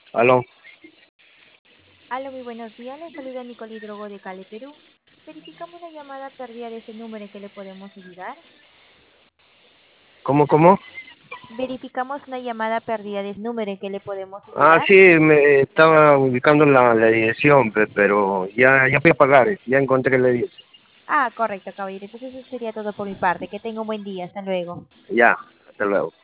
Aló, Aló, muy buenos días. Le saluda Nicole Hidrogo de Cali, Perú. Verificamos una llamada perdida de ese número en que le podemos ayudar. ¿cómo? Verificamos una llamada perdida de ese número en que le podemos Ah, ayudar. sí, me estaba ubicando la dirección, pero ya fui a pagar, ya encontré la dirección. Ah, correcto, caballero. Entonces eso sería todo por mi parte. Que tenga un buen día. Hasta luego. Ya, hasta luego.